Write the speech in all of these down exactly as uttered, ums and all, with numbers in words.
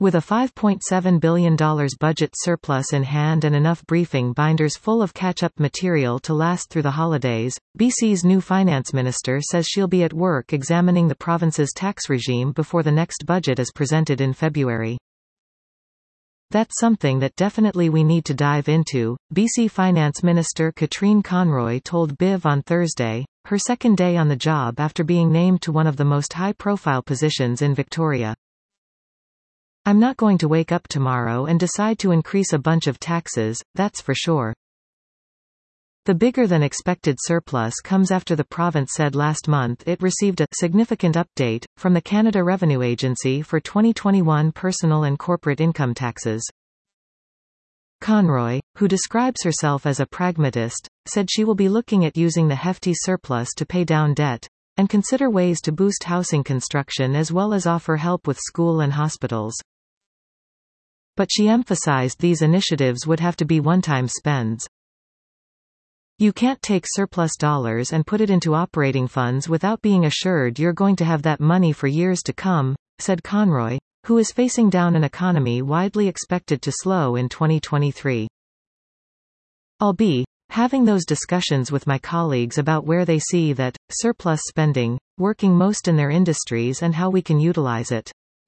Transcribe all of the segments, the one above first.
With a five point seven billion dollars budget surplus in hand and enough briefing binders full of catch-up material to last through the holidays, B C's new finance minister says she'll be at work examining the province's tax regime before the next budget is presented in February. "That's something that definitely we need to dive into," B C Finance Minister Katrine Conroy told B I V on Thursday, her second day on the job after being named to one of the most high-profile positions in Victoria. "I'm not going to wake up tomorrow and decide to increase a bunch of taxes, that's for sure." The bigger-than-expected surplus comes after the province said last month it received a significant update from the Canada Revenue Agency for twenty twenty-one personal and corporate income taxes. Conroy, who describes herself as a pragmatist, said she will be looking at using the hefty surplus to pay down debt and consider ways to boost housing construction as well as offer help with school and hospitals. But she emphasized these initiatives would have to be one-time spends. "You can't take surplus dollars and put it into operating funds without being assured you're going to have that money for years to come," said Conroy, who is facing down an economy widely expected to slow in twenty twenty-three. "I'll be having those discussions with my colleagues about where they see that surplus spending working most in their industries and how we can utilize it."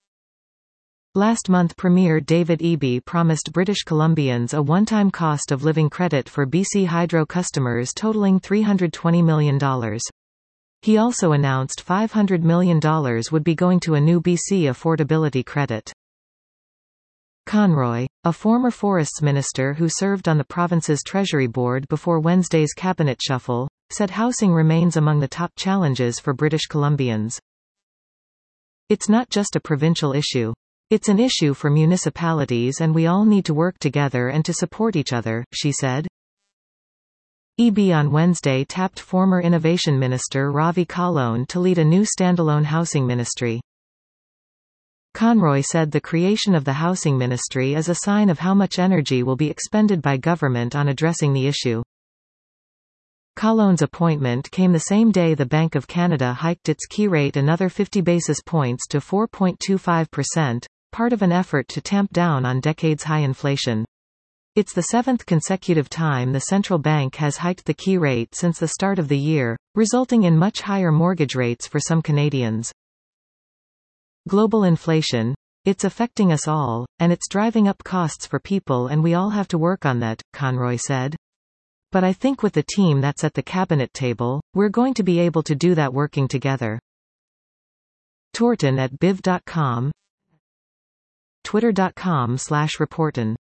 Last month Premier David Eby promised British Columbians a one-time cost of living credit for B C Hydro customers totaling three hundred twenty million dollars. He also announced five hundred million dollars would be going to a new B C affordability credit. Conroy, a former forests minister who served on the province's Treasury Board before Wednesday's cabinet shuffle, said housing remains among the top challenges for British Columbians. "It's not just a provincial issue. It's an issue for municipalities and we all need to work together and to support each other," she said. Eby on Wednesday tapped former Innovation Minister Ravi Kahlon to lead a new standalone housing ministry. Conroy said the creation of the housing ministry is a sign of how much energy will be expended by government on addressing the issue. Kahlon's appointment came the same day the Bank of Canada hiked its key rate another fifty basis points to four point two five percent, part of an effort to tamp down on decades-high inflation. It's the seventh consecutive time the central bank has hiked the key rate since the start of the year, resulting in much higher mortgage rates for some Canadians. "Global inflation, it's affecting us all, and it's driving up costs for people and we all have to work on that," Conroy said. "But I think with the team that's at the cabinet table, we're going to be able to do that working together." Torton at biv dot com, twitter dot com slash reporton